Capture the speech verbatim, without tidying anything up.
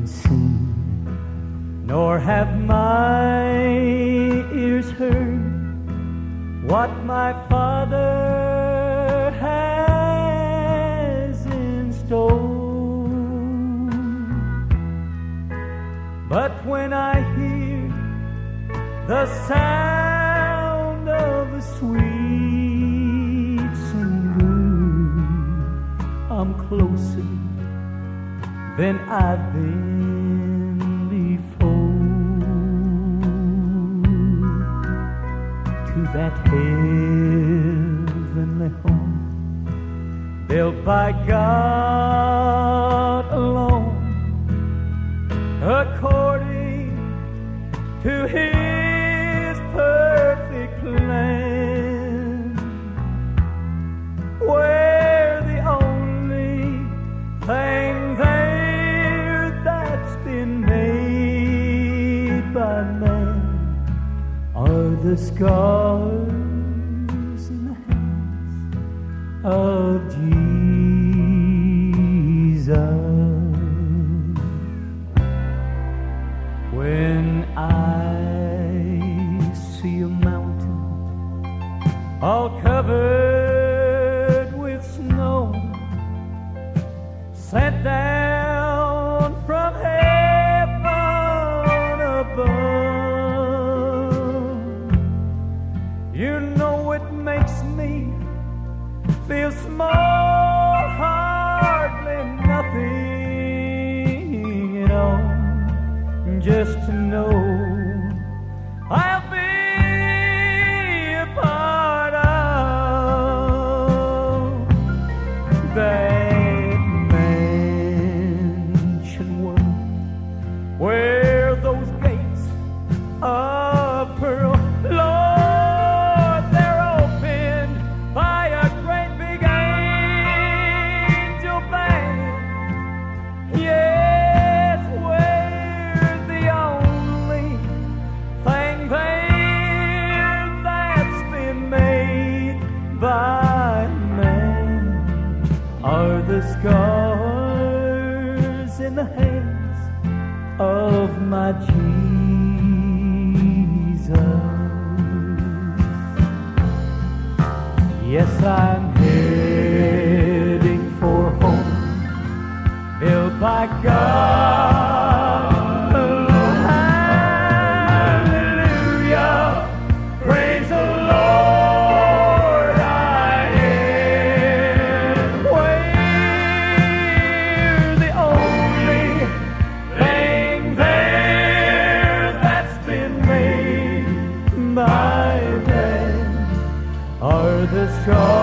seen, nor have my ears heard what my Father has in store. But when I hear the sound of the sweet singing bird, I'm closer than I've been before to that heavenly home built by God alone, according to His perfect plan, where the only thing there that's been made by man are the scars in the hands of Jesus. When I see a mountain all covered with snow, sent down from heaven above, you know it makes me feel small, hardly nothing at all, just to know I'll be a part of that mansion world, where those gates of pearl, Lord, they're opened by a great big angel band. Yes, where the only thing there that's been made by man are the scars in the hands of my Jesus. Yes, I'm heading for home built by God alone. Hallelujah, praise the Lord, I am where the only thing there that's been made by man are the scars